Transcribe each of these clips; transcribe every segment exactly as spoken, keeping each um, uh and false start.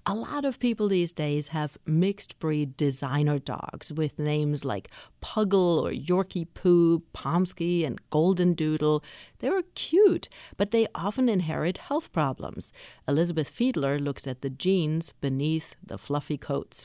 A lot of people these days have mixed breed designer dogs with names like Puggle or Yorkie Poo, Pomsky, and Golden Doodle. They're cute, but they often inherit health problems. Elizabeth Fiedler looks at the genes beneath the fluffy coats.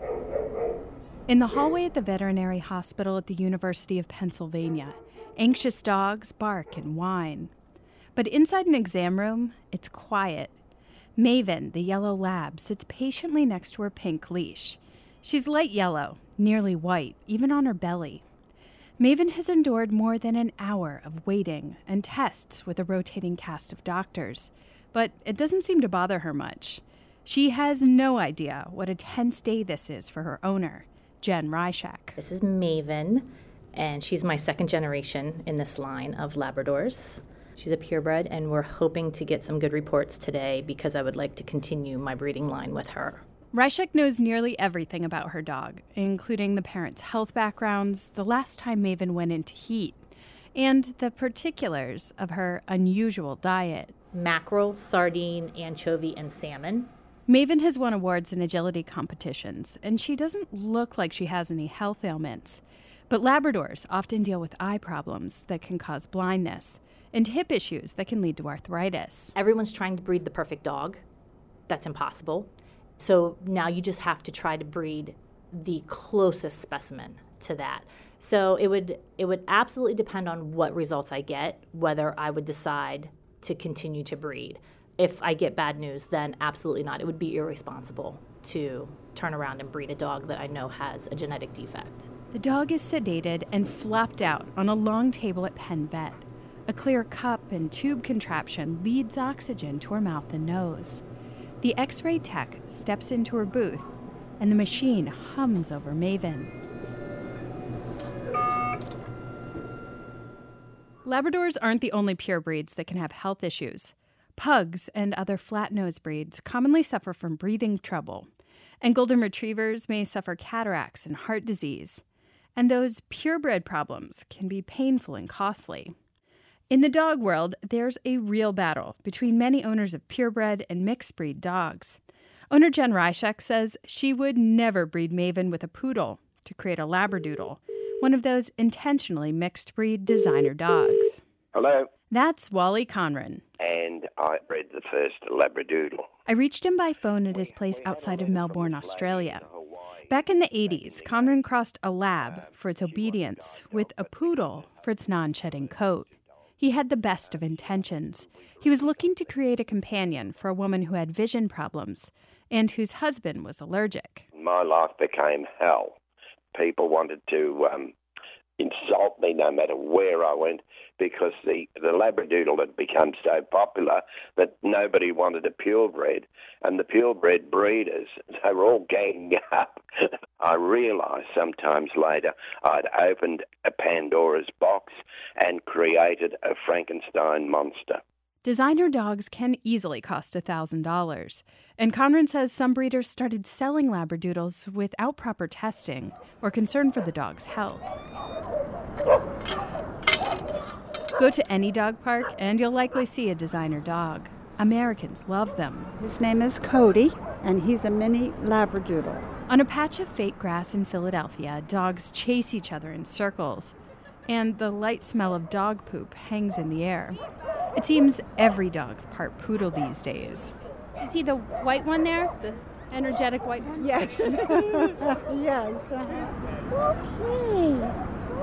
In the hallway at the veterinary hospital at the University of Pennsylvania, anxious dogs bark and whine. But inside an exam room, it's quiet. Maven, the yellow lab, sits patiently next to her pink leash. She's light yellow, nearly white, even on her belly. Maven has endured more than an hour of waiting and tests with a rotating cast of doctors, but it doesn't seem to bother her much. She has no idea what a tense day this is for her owner, Jen Ryshak. This is Maven, and she's my second generation in this line of Labradors. She's a purebred, and we're hoping to get some good reports today because I would like to continue my breeding line with her. Ryshak knows nearly everything about her dog, including the parents' health backgrounds, the last time Maven went into heat, and the particulars of her unusual diet. Mackerel, sardine, anchovy, and salmon. Maven has won awards in agility competitions, and she doesn't look like she has any health ailments. But Labradors often deal with eye problems that can cause blindness, and hip issues that can lead to arthritis. Everyone's trying to breed the perfect dog. That's impossible. So now you just have to try to breed the closest specimen to that. So it would it would absolutely depend on what results I get, whether I would decide to continue to breed. If I get bad news, then absolutely not. It would be irresponsible to turn around and breed a dog that I know has a genetic defect. The dog is sedated and flopped out on a long table at Penn Vet. A clear cup and tube contraption leads oxygen to her mouth and nose. The X-ray tech steps into her booth, and the machine hums over Maven. Labradors aren't the only pure breeds that can have health issues. Pugs and other flat-nosed breeds commonly suffer from breathing trouble, and golden retrievers may suffer cataracts and heart disease. And those purebred problems can be painful and costly. In the dog world, there's a real battle between many owners of purebred and mixed-breed dogs. Owner Jen Ryshak says she would never breed Maven with a poodle to create a Labradoodle, one of those intentionally mixed-breed designer dogs. Hello. That's Wally Conran. And I bred the first Labradoodle. I reached him by phone at his place outside of Melbourne, Australia. Back in the eighties, Conran crossed a lab for its obedience with a poodle for its non-shedding coat. He had the best of intentions. He was looking to create a companion for a woman who had vision problems and whose husband was allergic. My life became hell. People wanted to um, insult me no matter where I went because the, the Labradoodle had become so popular that nobody wanted a purebred. And the purebred breeders, they were all ganging up. I realised sometimes later I'd opened a Pandora's box and created a Frankenstein monster. Designer dogs can easily cost one thousand dollars, and Conran says some breeders started selling Labradoodles without proper testing or concern for the dog's health. Go to any dog park and you'll likely see a designer dog. Americans love them. His name is Cody, and he's a mini Labradoodle. On a patch of fake grass in Philadelphia, dogs chase each other in circles, and the light smell of dog poop hangs in the air. It seems every dog's part poodle these days. Is he the white one there? The energetic white one? Yes. Yes. Okay.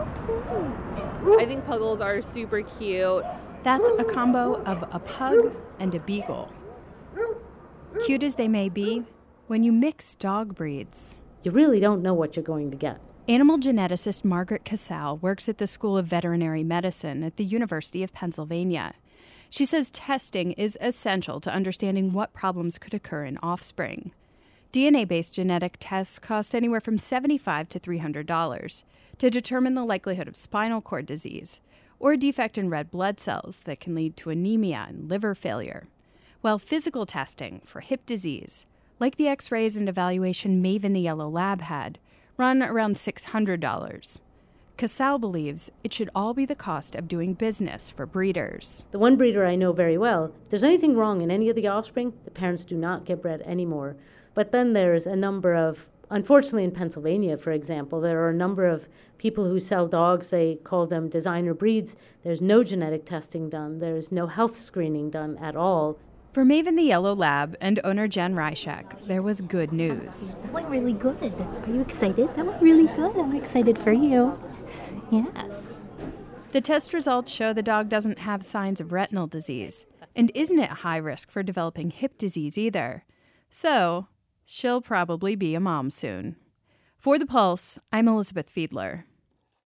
I think Puggles are super cute. That's a combo of a pug and a beagle. Cute as they may be, when you mix dog breeds, you really don't know what you're going to get. Animal geneticist Margaret Casal works at the School of Veterinary Medicine at the University of Pennsylvania. She says testing is essential to understanding what problems could occur in offspring. D N A-based genetic tests cost anywhere from seventy-five dollars to three hundred dollars to determine the likelihood of spinal cord disease or a defect in red blood cells that can lead to anemia and liver failure, while physical testing for hip disease, like the X-rays and evaluation Maven the Yellow Lab had, run around six hundred dollars. Casal believes it should all be the cost of doing business for breeders. The one breeder I know very well, if there's anything wrong in any of the offspring, the parents do not get bred anymore. But then there's a number of, unfortunately in Pennsylvania, for example, there are a number of people who sell dogs, they call them designer breeds. There's no genetic testing done. There's no health screening done at all. For Maven the Yellow Lab and owner Jen Ryshek, there was good news. That went really good. Are you excited? That went really good. I'm excited for you. Yes. The test results show the dog doesn't have signs of retinal disease and isn't at high risk for developing hip disease either. So, she'll probably be a mom soon. For The Pulse, I'm Elizabeth Fiedler.